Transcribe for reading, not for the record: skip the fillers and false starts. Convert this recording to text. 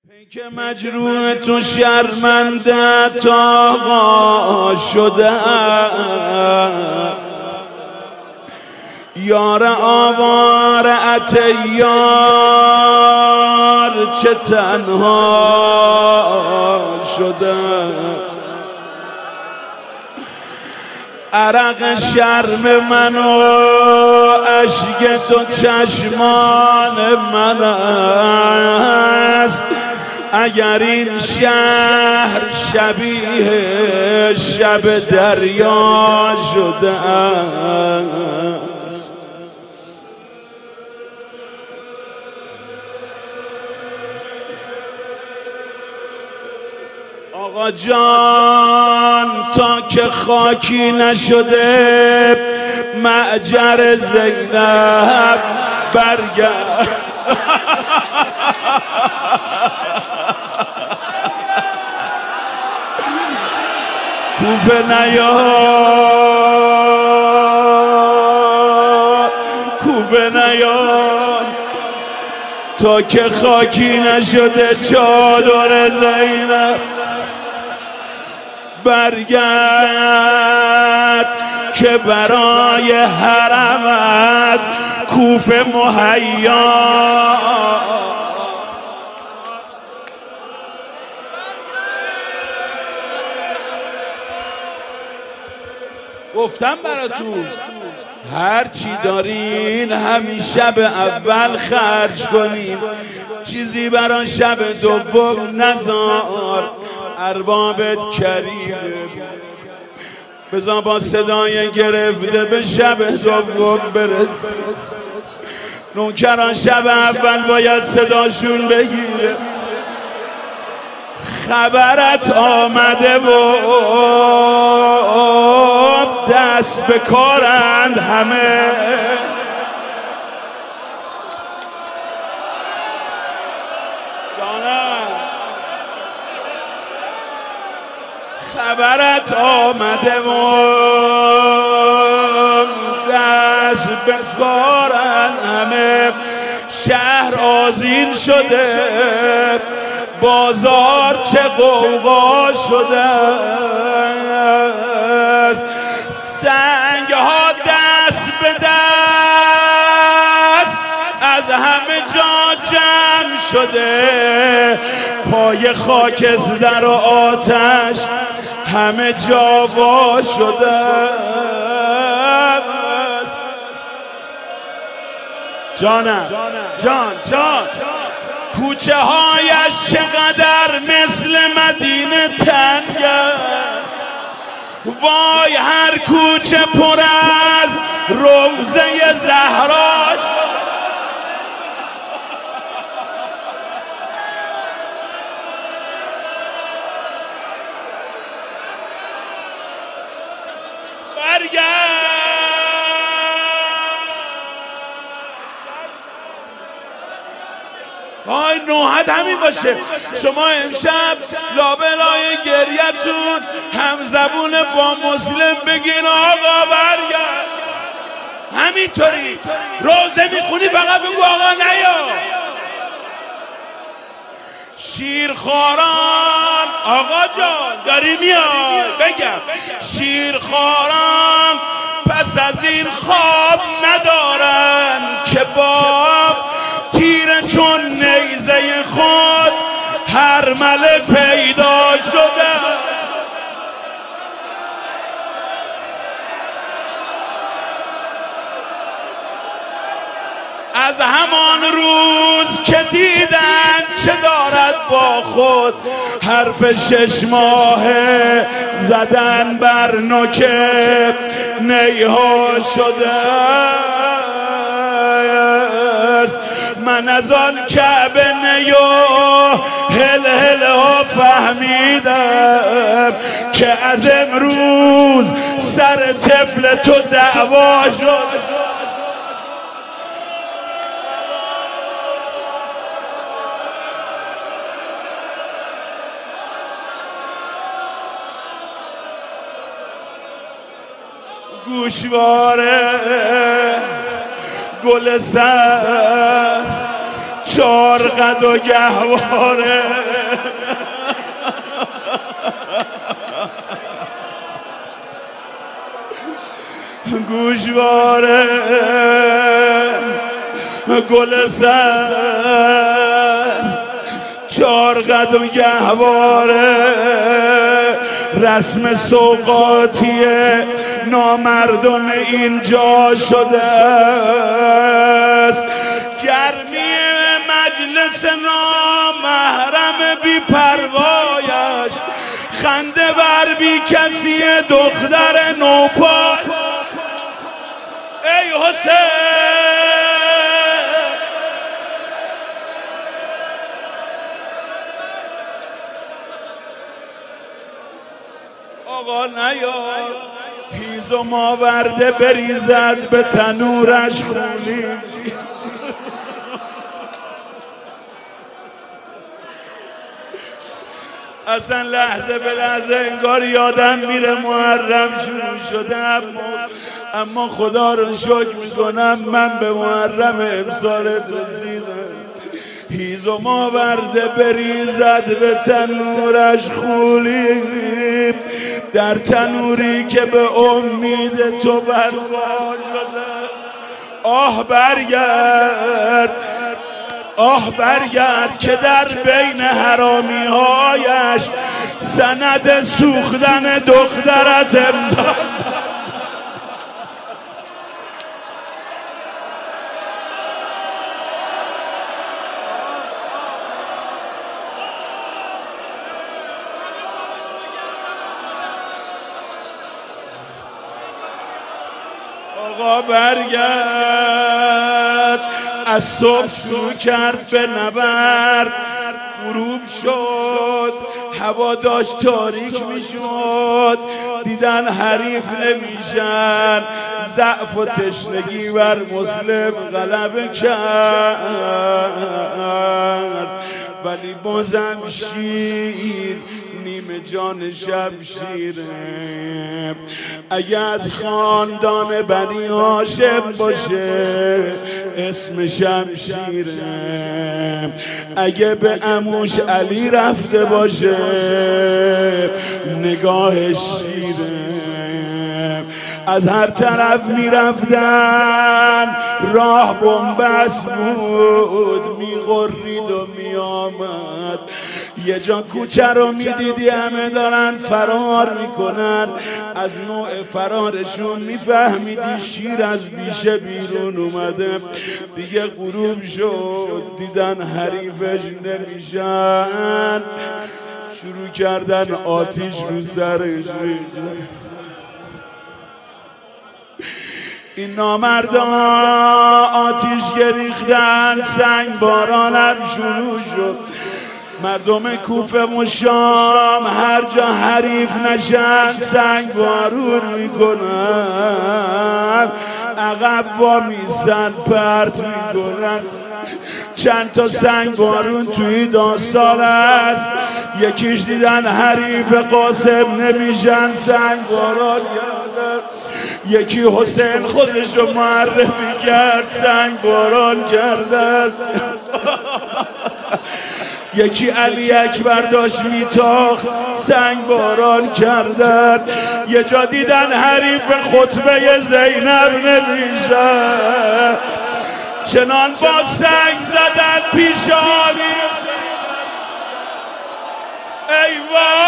پیک مجروح تو شرمنده تا شده است، یار آوار عطیار چه تنها شده است. عرق شرم من و اشک تو چشمان من است. اگر این شهر شبیه شب دریا شده است، آقا جان تا که خاکی نشده معجر زینب برگرد. کوفه نیاد، کوفه نیاد تا که خاکی نشده چادر زینب برگرد که برای حرمت کوفه مهیا. گفتم براتون هر چی دارین همین شب اول خرج کنین، چیزی برای شب دوم نذار. اربابت کریمه، بذار با صدای گرفته به شب دوم برس. نوکران شب اول باید صداشون بگیره. خبرت آمده و دست به کارند همه. جانم خبرت آمده و دست به کارند همه. شهر آذین شده، بازار چه غوغا شده، سنگ ها دست به دست از همه جا جمع شده. پای خاکستر و آتش همه جا وا شده. جانم جان کوچه هایش چقدر مثل مدینه تنگه. وای هر کوچه پر از روضه زهراست. آی نوحد همین باشه. شما امشب لابلای گریتون همزبون با مسلم بگین آقا برگرد. همینطوری روزه میخونی فقط بگو آقا نیا. شیرخواران آقا جان داری میاد بگم، شیرخواران پس از این خواب ندارن که باب تیره چون نیزه خود هر مله پیدا شده. از همان روز که دیدن چه دارد با خود حرف 6 ماهه زدن بر نوک نیها شده. من از آن کعبه نیو هل هل ها فهمیدم که از امروز سر طفل تو دعوا شد. گوشواره گل سر 4 قد و گهواره گوشواره گل سر 4 قد و گهواره رسم سوقاتی نامردم اینجا شده است گرمی مجلس نامحرم بی پروایش خنده بر بی کسی دختر نوپا ای حسین آقا نیار هیزم آورده بریزد به تنورش خونی اصلا لحظه به لحظه انگار یادم میره محرم شروع شده اما خدا رو شکر میکنم من به محرم امسال رسیدم هیزم آورده بریزد به تنورش خولیم در تنوری که به امید تو برپا شده آه برگرد که در بین حرامی هایش سند سوختن دخترت امضا آقا برگرد از صبح شروع کرد به نبرد غروب شد هوا داشت تاریک میشد دیدن حریف نمیشن ضعف و تشنگی بر مسلم غلبه کرد ولی بازم شیر نیمه جان شمشیره اگه از خاندان بنی هاشم باشه اسم شمشیره اگه به عموش علی رفته باشه نگاهش شیره از هر طرف میرفتن راه بنبست بود میغرید و میآمد یه جا کوچه رو میدیدی همه دارن فرار میکنن از نوع فرارشون میفهمیدی شیر از بیشه بیرون اومده دیگه غروب شد دیدن حریفش نمیشن شروع کردن آتیش رو سرش این نامردان آتیش گریختن سنگ بارانم شروع شد مردم کوفه و شام هر جا حریف نشن سنگ بارون میکنن عقب وامیزن پرت میکنن چند تا سنگ بارون توی داستان است یکیش دیدن حریف قاسم نمیشن سنگ باران کردن یکی حسین خودش رو معرفی کرد سنگ باران کردن یکی علی اکبر داشت میتاخت سنگ باران کردن یه جا دیدن حریف خطبه زینب نمیشن چنان با سنگ زدن پیش آلی ای وای